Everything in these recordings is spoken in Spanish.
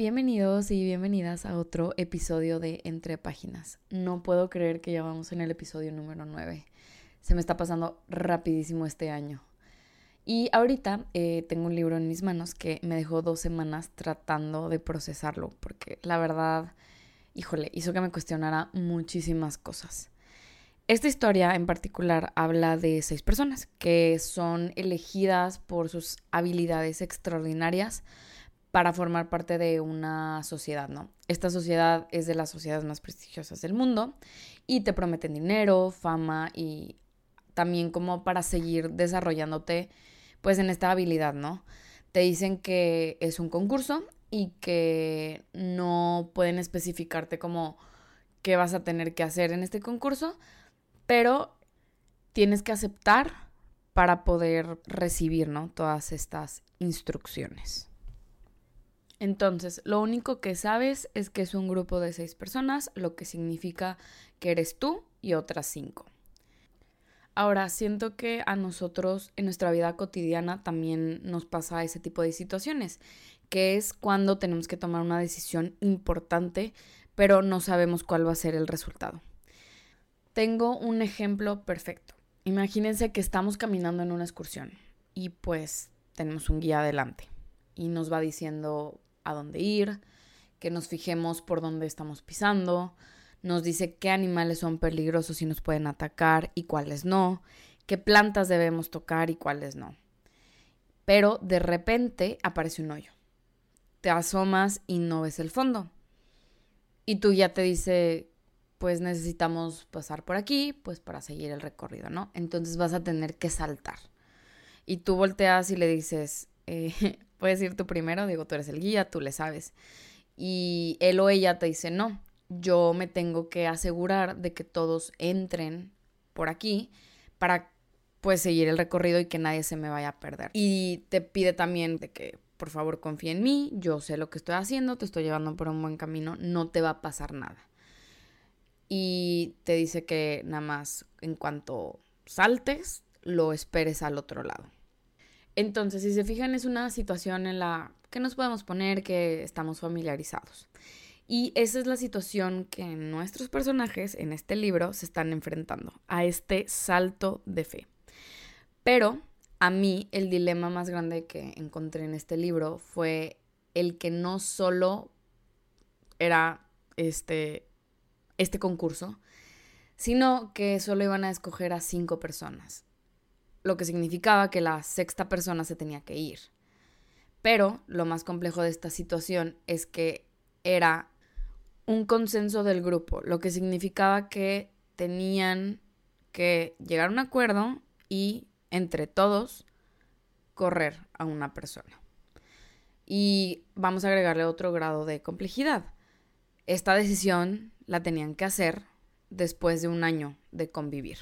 Bienvenidos y bienvenidas a otro episodio de Entre Páginas. No puedo creer que ya vamos en el episodio número 9. Se me está pasando rapidísimo este año. Y ahorita tengo un libro en mis manos que me dejó 2 semanas tratando de procesarlo, porque la verdad, híjole, hizo que me cuestionara muchísimas cosas. Esta historia en particular habla de 6 personas que son elegidas por sus habilidades extraordinarias para formar parte de una sociedad, ¿no? Esta sociedad es de las sociedades más prestigiosas del mundo y te prometen dinero, fama y también como para seguir desarrollándote pues en esta habilidad, ¿no? Te dicen que es un concurso y que no pueden especificarte como qué vas a tener que hacer en este concurso, pero tienes que aceptar para poder recibir, ¿no? Todas estas instrucciones. Entonces, lo único que sabes es que es un grupo de 6 personas, lo que significa que eres tú y otras 5. Ahora, siento que a nosotros en nuestra vida cotidiana también nos pasa ese tipo de situaciones, que es cuando tenemos que tomar una decisión importante, pero no sabemos cuál va a ser el resultado. Tengo un ejemplo perfecto. Imagínense que estamos caminando en una excursión y pues tenemos un guía adelante y nos va diciendo a dónde ir, que nos fijemos por dónde estamos pisando, nos dice qué animales son peligrosos y nos pueden atacar y cuáles no, qué plantas debemos tocar y cuáles no. Pero de repente aparece un hoyo. Te asomas y no ves el fondo. Y tú ya te dice, pues necesitamos pasar por aquí, pues para seguir el recorrido, ¿no? Entonces vas a tener que saltar. Y tú volteas y le dices, puedes ir tú primero, digo, tú eres el guía, tú le sabes. Y él o ella te dice, no, yo me tengo que asegurar de que todos entren por aquí para pues seguir el recorrido y que nadie se me vaya a perder. Y te pide también de que por favor confíe en mí, yo sé lo que estoy haciendo, te estoy llevando por un buen camino, no te va a pasar nada. Y te dice que nada más en cuanto saltes, lo esperes al otro lado. Entonces, si se fijan, es una situación en la que nos podemos poner que estamos familiarizados. Y esa es la situación que nuestros personajes en este libro se están enfrentando, a este salto de fe. Pero a mí el dilema más grande que encontré en este libro fue el que no solo era este concurso, sino que solo iban a escoger a 5 personas, lo que significaba que la 6ª persona se tenía que ir. Pero lo más complejo de esta situación es que era un consenso del grupo, lo que significaba que tenían que llegar a un acuerdo y entre todos correr a una persona. Y vamos a agregarle otro grado de complejidad. Esta decisión la tenían que hacer después de un año de convivir.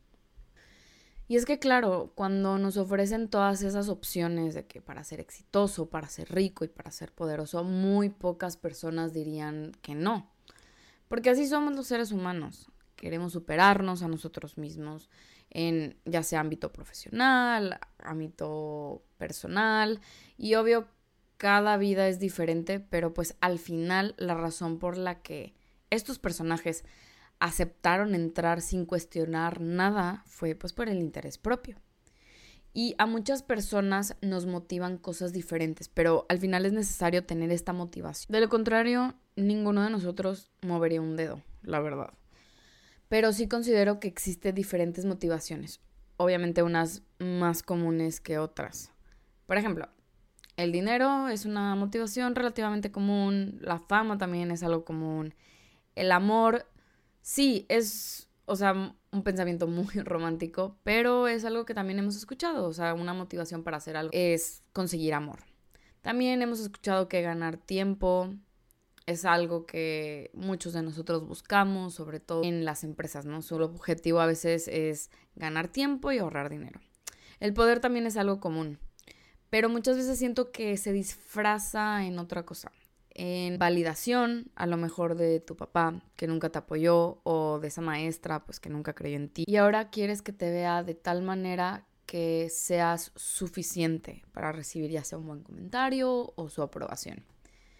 Y es que claro, cuando nos ofrecen todas esas opciones de que para ser exitoso, para ser rico y para ser poderoso, muy pocas personas dirían que no. Porque así somos los seres humanos. Queremos superarnos a nosotros mismos en ya sea ámbito profesional, ámbito personal. Y obvio, cada vida es diferente, pero pues al final la razón por la que estos personajes aceptaron entrar sin cuestionar nada fue pues por el interés propio. Y a muchas personas nos motivan cosas diferentes, pero al final es necesario tener esta motivación. De lo contrario, ninguno de nosotros movería un dedo, la verdad. Pero sí considero que existen diferentes motivaciones, obviamente unas más comunes que otras. Por ejemplo, el dinero es una motivación relativamente común, la fama también es algo común, el amor sí es, o sea, un pensamiento muy romántico, pero es algo que también hemos escuchado, o sea, una motivación para hacer algo es conseguir amor. También hemos escuchado que ganar tiempo es algo que muchos de nosotros buscamos, sobre todo en las empresas, ¿no? Su objetivo a veces es ganar tiempo y ahorrar dinero. El poder también es algo común, pero muchas veces siento que se disfraza en otra cosa. En validación, a lo mejor de tu papá, que nunca te apoyó, o de esa maestra, pues que nunca creyó en ti. Y ahora quieres que te vea de tal manera que seas suficiente para recibir ya sea un buen comentario o su aprobación.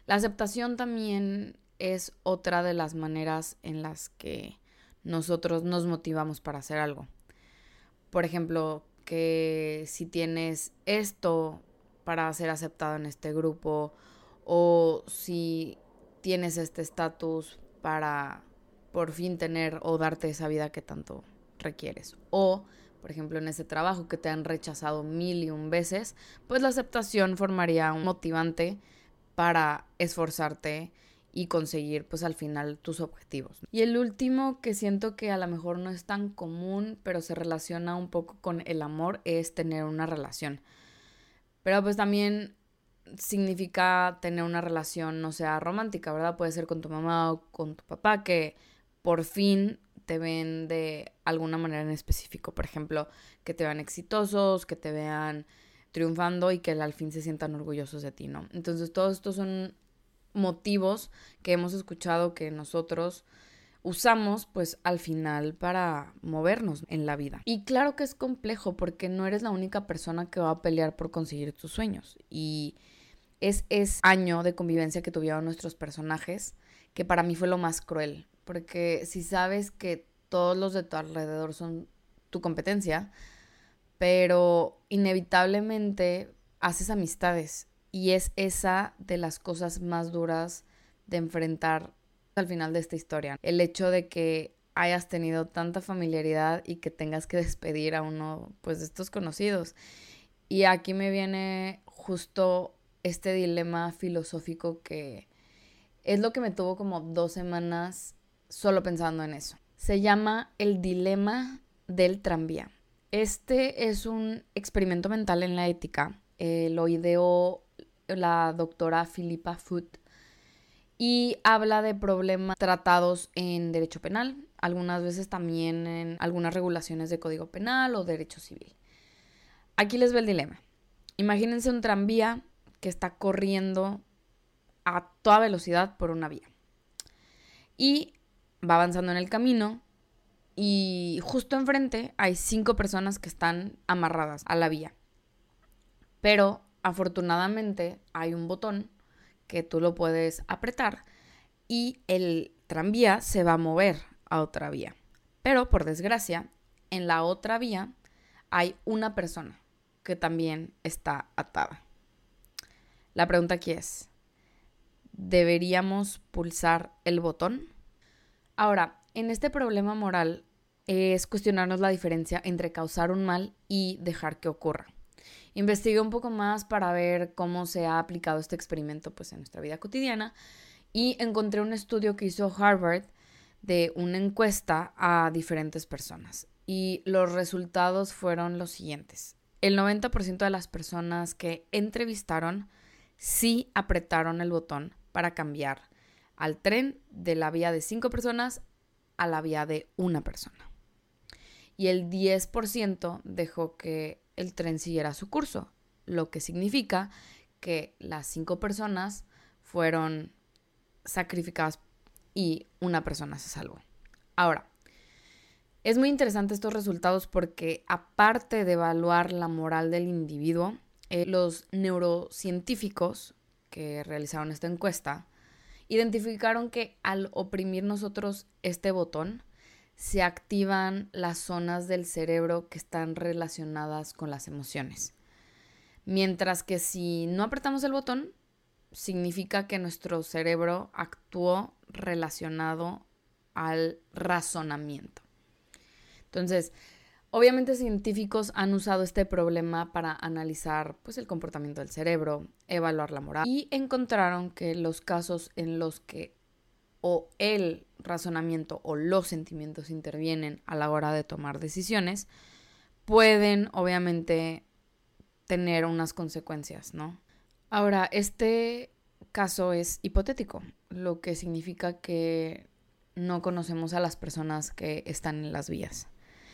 La aceptación también es otra de las maneras en las que nosotros nos motivamos para hacer algo. Por ejemplo, que si tienes esto para ser aceptado en este grupo, o si tienes este estatus para por fin tener o darte esa vida que tanto requieres. O, por ejemplo, en ese trabajo que te han rechazado 1000 y 1 veces, pues la aceptación formaría un motivante para esforzarte y conseguir pues al final tus objetivos. Y el último, que siento que a lo mejor no es tan común, pero se relaciona un poco con el amor, es tener una relación. Pero pues también significa tener una relación, no sea romántica, ¿verdad? Puede ser con tu mamá o con tu papá, que por fin te ven de alguna manera en específico. Por ejemplo, que te vean exitosos, que te vean triunfando y que al fin se sientan orgullosos de ti, ¿no? Entonces todos estos son motivos que hemos escuchado que nosotros usamos pues al final para movernos en la vida. Y claro que es complejo porque no eres la única persona que va a pelear por conseguir tus sueños. Y es ese año de convivencia que tuvieron nuestros personajes que para mí fue lo más cruel. Porque si sabes que todos los de tu alrededor son tu competencia, pero inevitablemente haces amistades y es esa de las cosas más duras de enfrentar al final de esta historia. El hecho de que hayas tenido tanta familiaridad y que tengas que despedir a uno pues de estos conocidos. Y aquí me viene justo este dilema filosófico que es lo que me tuvo como 2 semanas solo pensando en eso. Se llama el dilema del tranvía. Este es un experimento mental en la ética. Lo ideó la doctora Philippa Foot y habla de problemas tratados en derecho penal, algunas veces también en algunas regulaciones de código penal o derecho civil. Aquí les ve el dilema. Imagínense un tranvía que está corriendo a toda velocidad por una vía y va avanzando en el camino y justo enfrente hay 5 personas que están amarradas a la vía. Pero afortunadamente hay un botón que tú lo puedes apretar y el tranvía se va a mover a otra vía. Pero por desgracia, en la otra vía hay una persona que también está atada. La pregunta aquí es, ¿deberíamos pulsar el botón? Ahora, en este problema moral es cuestionarnos la diferencia entre causar un mal y dejar que ocurra. Investigué un poco más para ver cómo se ha aplicado este experimento pues, en nuestra vida cotidiana y encontré un estudio que hizo Harvard de una encuesta a diferentes personas. Y los resultados fueron los siguientes. El 90% de las personas que entrevistaron sí apretaron el botón para cambiar al tren de la vía de 5 personas a la vía de una persona. Y el 10% dejó que el tren siguiera su curso, lo que significa que las 5 personas fueron sacrificadas y una persona se salvó. Ahora, es muy interesante estos resultados porque aparte de evaluar la moral del individuo, los neurocientíficos que realizaron esta encuesta identificaron que al oprimir nosotros este botón, se activan las zonas del cerebro que están relacionadas con las emociones. Mientras que si no apretamos el botón, significa que nuestro cerebro actuó relacionado al razonamiento. Entonces, obviamente científicos han usado este problema para analizar pues, el comportamiento del cerebro, evaluar la moral y encontraron que los casos en los que o el razonamiento o los sentimientos intervienen a la hora de tomar decisiones pueden obviamente tener unas consecuencias, ¿no? Ahora, este caso es hipotético, lo que significa que no conocemos a las personas que están en las vías.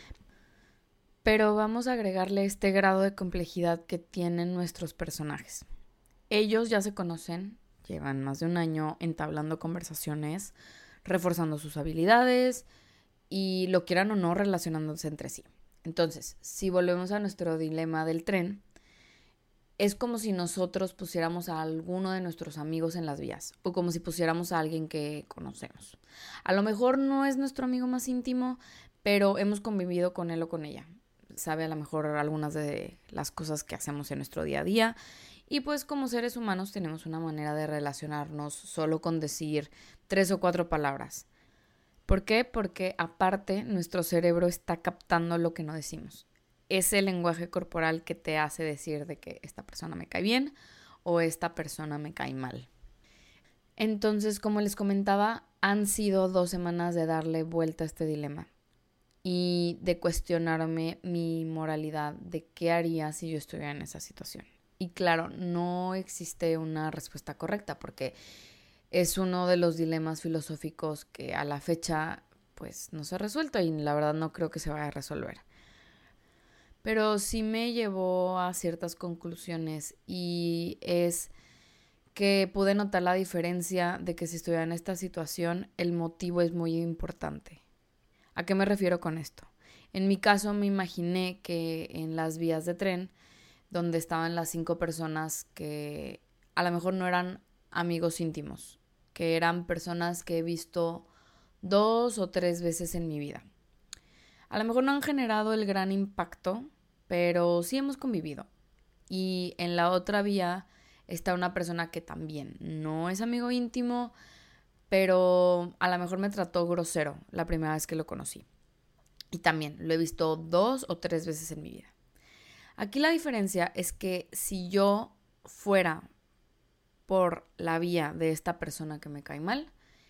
Pero vamos a agregarle este grado de complejidad que tienen nuestros personajes. Ellos ya se conocen, llevan más de un año entablando conversaciones, reforzando sus habilidades y, lo quieran o no, relacionándose entre sí. Entonces, si volvemos a nuestro dilema del tren, es como si nosotros pusiéramos a alguno de nuestros amigos en las vías o como si pusiéramos a alguien que conocemos. A lo mejor no es nuestro amigo más íntimo, pero hemos convivido con él o con ella. Sabe a lo mejor algunas de las cosas que hacemos en nuestro día a día y pues como seres humanos tenemos una manera de relacionarnos solo con decir 3 o 4 palabras. ¿Por qué? Porque aparte nuestro cerebro está captando lo que no decimos. Es el lenguaje corporal que te hace decir de que esta persona me cae bien o esta persona me cae mal. Entonces, como les comentaba, han sido 2 semanas de darle vuelta a este dilema y de cuestionarme mi moralidad de qué haría si yo estuviera en esa situación. Y claro, no existe una respuesta correcta porque es uno de los dilemas filosóficos que a la fecha pues no se ha resuelto y la verdad no creo que se vaya a resolver. Pero sí me llevó a ciertas conclusiones y es que pude notar la diferencia de que si estuviera en esta situación el motivo es muy importante. ¿A qué me refiero con esto? En mi caso me imaginé que en las vías de tren donde estaban las 5 personas que a lo mejor no eran amigos íntimos, que eran personas que he visto 2 o 3 veces en mi vida. A lo mejor no han generado el gran impacto, pero sí hemos convivido. Y en la otra vía está una persona que también no es amigo íntimo, pero a lo mejor me trató grosero la primera vez que lo conocí. Y también lo he visto 2 o 3 veces en mi vida. Aquí la diferencia es que si yo fuera por la vía de esta persona que me cae mal,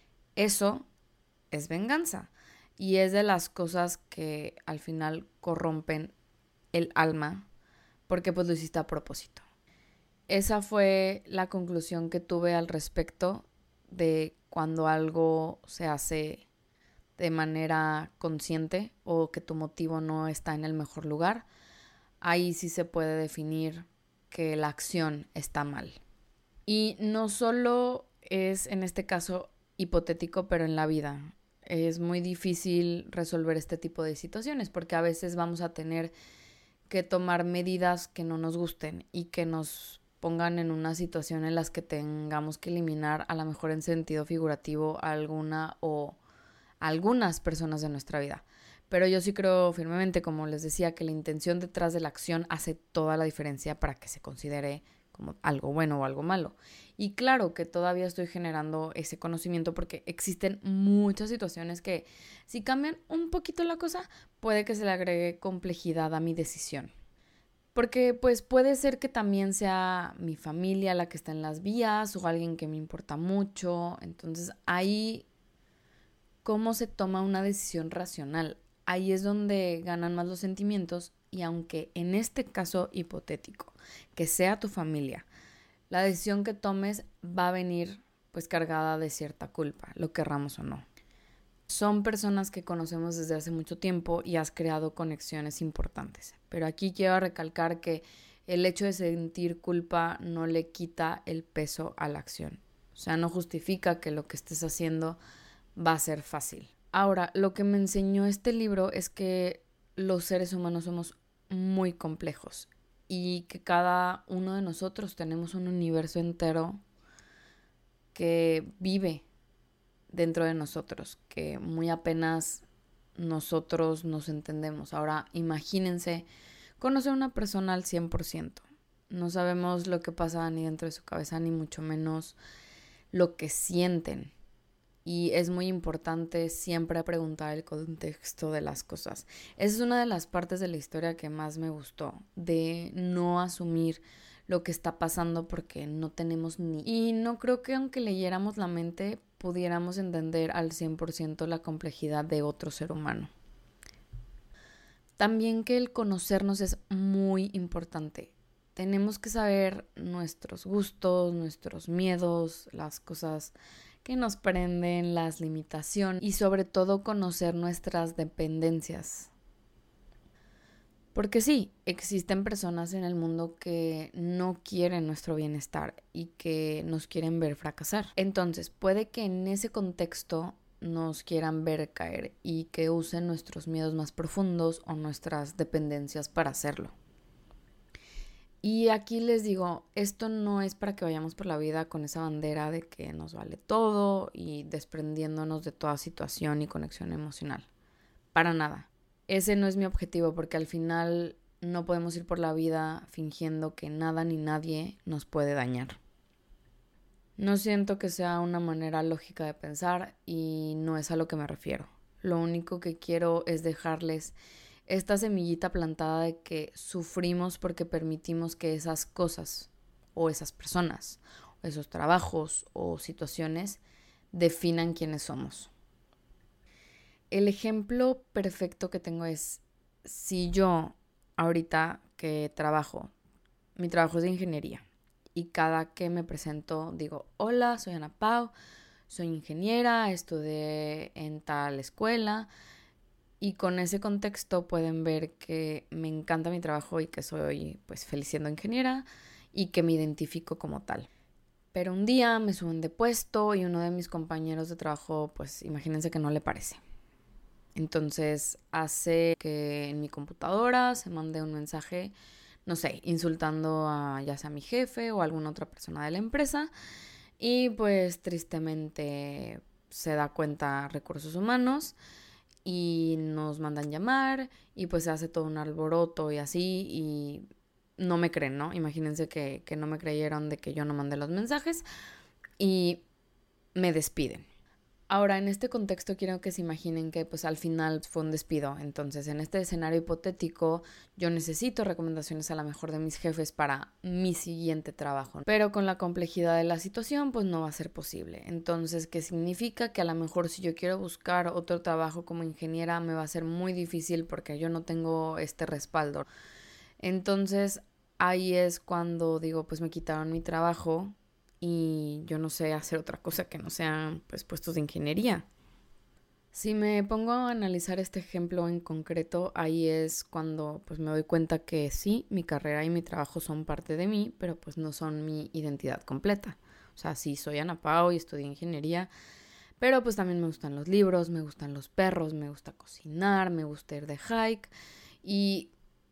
eso es venganza. Y es de las cosas que al final corrompen el alma porque pues lo hiciste a propósito. Esa fue la conclusión que tuve al respecto de cuando algo se hace de manera consciente o que tu motivo no está en el mejor lugar. Ahí sí se puede definir que la acción está mal. Y no solo es en este caso hipotético, pero en la vida. Es muy difícil resolver este tipo de situaciones porque a veces vamos a tener que tomar medidas que no nos gusten y que nos pongan en una situación en las que tengamos que eliminar a lo mejor en sentido figurativo a alguna o a algunas personas de nuestra vida. Pero yo sí creo firmemente, como les decía, que la intención detrás de la acción hace toda la diferencia para que se considere como algo bueno o algo malo. Y claro que todavía estoy generando ese conocimiento porque existen muchas situaciones que si cambian un poquito la cosa, puede que se le agregue complejidad a mi decisión. Porque pues puede ser que también sea mi familia la que está en las vías o alguien que me importa mucho. Entonces ahí, ¿cómo se toma una decisión racional? Ahí es donde ganan más los sentimientos y aunque en este caso hipotético, que sea tu familia, la decisión que tomes va a venir pues cargada de cierta culpa, lo querramos o no. Son personas que conocemos desde hace mucho tiempo y has creado conexiones importantes. Pero aquí quiero recalcar que el hecho de sentir culpa no le quita el peso a la acción. O sea, no justifica que lo que estés haciendo va a ser fácil. Ahora, lo que me enseñó este libro es que los seres humanos somos muy complejos y que cada uno de nosotros tenemos un universo entero que vive dentro de nosotros, que muy apenas nosotros nos entendemos. Ahora, imagínense conocer a una persona al 100%. No sabemos lo que pasa ni dentro de su cabeza, ni mucho menos lo que sienten. Y es muy importante siempre preguntar el contexto de las cosas. Esa es una de las partes de la historia que más me gustó, de no asumir lo que está pasando porque no tenemos ni... Y no creo que aunque leyéramos la mente pudiéramos entender al 100% la complejidad de otro ser humano. También que el conocernos es muy importante. Tenemos que saber nuestros gustos, nuestros miedos, las cosas que nos prenden, las limitaciones y sobre todo conocer nuestras dependencias. Porque sí, existen personas en el mundo que no quieren nuestro bienestar y que nos quieren ver fracasar. Entonces, puede que en ese contexto nos quieran ver caer y que usen nuestros miedos más profundos o nuestras dependencias para hacerlo. Y aquí les digo, esto no es para que vayamos por la vida con esa bandera de que nos vale todo y desprendiéndonos de toda situación y conexión emocional. Para nada. Ese no es mi objetivo porque al final no podemos ir por la vida fingiendo que nada ni nadie nos puede dañar. No siento que sea una manera lógica de pensar y no es a lo que me refiero. Lo único que quiero es dejarles esta semillita plantada de que sufrimos porque permitimos que esas cosas o esas personas o esos trabajos o situaciones definan quiénes somos. El ejemplo perfecto que tengo es si yo ahorita que trabajo, mi trabajo es de ingeniería y cada que me presento digo, hola, soy Ana Pau, soy ingeniera, estudié en tal escuela y con ese contexto pueden ver que me encanta mi trabajo y que soy pues feliz siendo ingeniera y que me identifico como tal. Pero un día me suben de puesto y uno de mis compañeros de trabajo pues imagínense que no le parece. Entonces hace que en mi computadora se mande un mensaje, no sé, insultando a ya sea mi jefe o a alguna otra persona de la empresa y pues tristemente se da cuenta Recursos Humanos y nos mandan llamar y pues se hace todo un alboroto y así y no me creen, ¿no? Imagínense que no me creyeron de que yo no mandé los mensajes y me despiden. Ahora, en este contexto quiero que se imaginen que pues al final fue un despido. Entonces, en este escenario hipotético, yo necesito recomendaciones a la mejor de mis jefes para mi siguiente trabajo. Pero con la complejidad de la situación, pues no va a ser posible. Entonces, ¿qué significa? Que a lo mejor si yo quiero buscar otro trabajo como ingeniera, me va a ser muy difícil porque yo no tengo este respaldo. Entonces, ahí es cuando digo, pues me quitaron mi trabajo y yo no sé hacer otra cosa que no sean pues puestos de ingeniería. Si me pongo a analizar este ejemplo en concreto, ahí es cuando pues me doy cuenta que sí, mi carrera y mi trabajo son parte de mí, pero pues no son mi identidad completa. O sea, sí, soy Ana Pau y estudié ingeniería, pero pues también me gustan los libros, me gustan los perros, me gusta cocinar, me gusta ir de hike y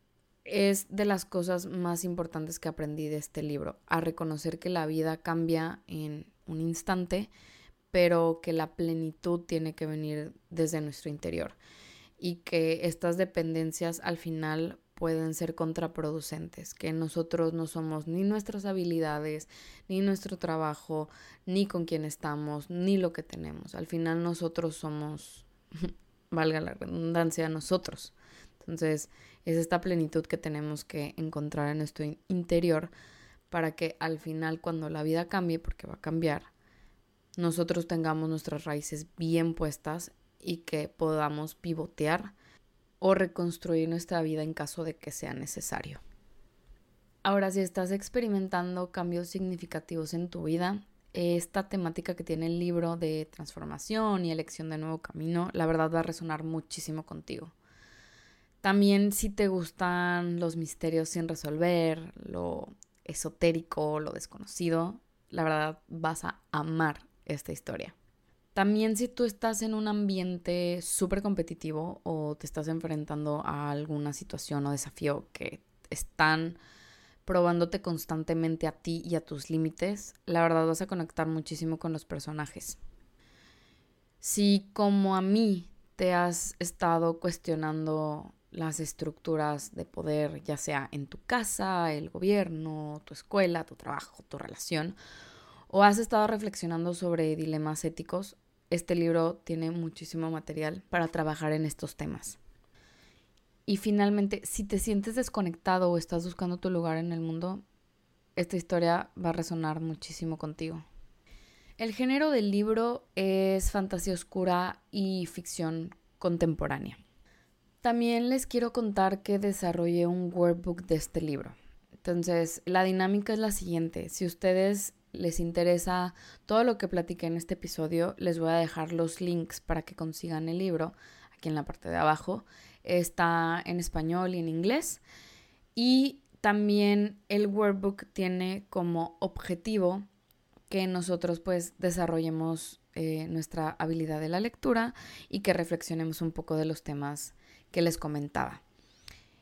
es de las cosas más importantes que aprendí de este libro, a reconocer que la vida cambia en un instante, pero que la plenitud tiene que venir desde nuestro interior y que estas dependencias al final pueden ser contraproducentes, que nosotros no somos ni nuestras habilidades, ni nuestro trabajo, ni con quién estamos, ni lo que tenemos. Al final nosotros somos, valga la redundancia, nosotros. Entonces, es esta plenitud que tenemos que encontrar en nuestro interior para que al final, cuando la vida cambie, porque va a cambiar, nosotros tengamos nuestras raíces bien puestas y que podamos pivotear o reconstruir nuestra vida en caso de que sea necesario. Ahora, si estás experimentando cambios significativos en tu vida, esta temática que tiene el libro de transformación y elección de nuevo camino, la verdad va a resonar muchísimo contigo. También si te gustan los misterios sin resolver, lo esotérico, lo desconocido, la verdad vas a amar esta historia. También si tú estás en un ambiente súper competitivo o te estás enfrentando a alguna situación o desafío que están probándote constantemente a ti y a tus límites, la verdad vas a conectar muchísimo con los personajes. Si como a mí te has estado cuestionando las estructuras de poder, ya sea en tu casa, el gobierno, tu escuela, tu trabajo, tu relación, o has estado reflexionando sobre dilemas éticos, este libro tiene muchísimo material para trabajar en estos temas. Y finalmente, si te sientes desconectado o estás buscando tu lugar en el mundo, esta historia va a resonar muchísimo contigo. El género del libro es fantasía oscura y ficción contemporánea. También les quiero contar que desarrollé un workbook de este libro. Entonces, la dinámica es la siguiente. Si a ustedes les interesa todo lo que platiqué en este episodio, les voy a dejar los links para que consigan el libro aquí en la parte de abajo. Está en español y en inglés. Y también el workbook tiene como objetivo que nosotros pues desarrollemos nuestra habilidad de la lectura y que reflexionemos un poco de los temas que les comentaba.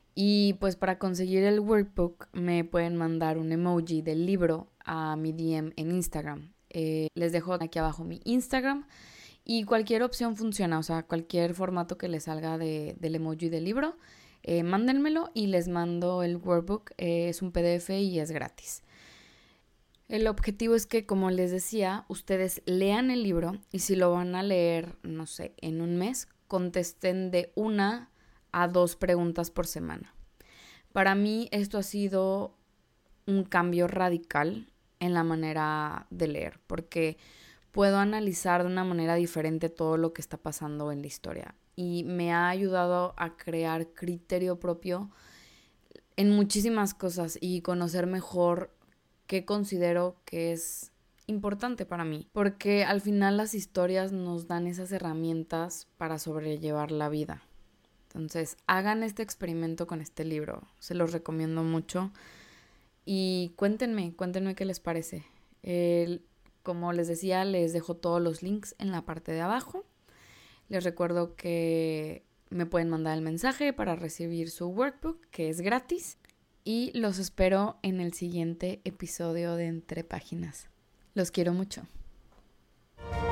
Y pues para conseguir el workbook me pueden mandar un emoji del libro a mi DM en Instagram. Les dejo aquí abajo mi Instagram y cualquier opción funciona, o sea, cualquier formato que les salga del emoji del libro, mándenmelo y les mando el workbook. Es un PDF y es gratis. El objetivo es que, como les decía, ustedes lean el libro y si lo van a leer, no sé, en un mes, contesten de 1 a 2 preguntas por semana. Para mí esto ha sido un cambio radical en la manera de leer, porque puedo analizar de una manera diferente todo lo que está pasando en la historia y me ha ayudado a crear criterio propio en muchísimas cosas y conocer mejor qué considero que es importante para mí, porque al final las historias nos dan esas herramientas para sobrellevar la vida. Entonces, hagan este experimento con este libro, se los recomiendo mucho y cuéntenme qué les parece. Como les decía, les dejo todos los links en la parte de abajo. Les recuerdo que me pueden mandar el mensaje para recibir su workbook, que es gratis. Y los espero en el siguiente episodio de Entre Páginas. Los quiero mucho.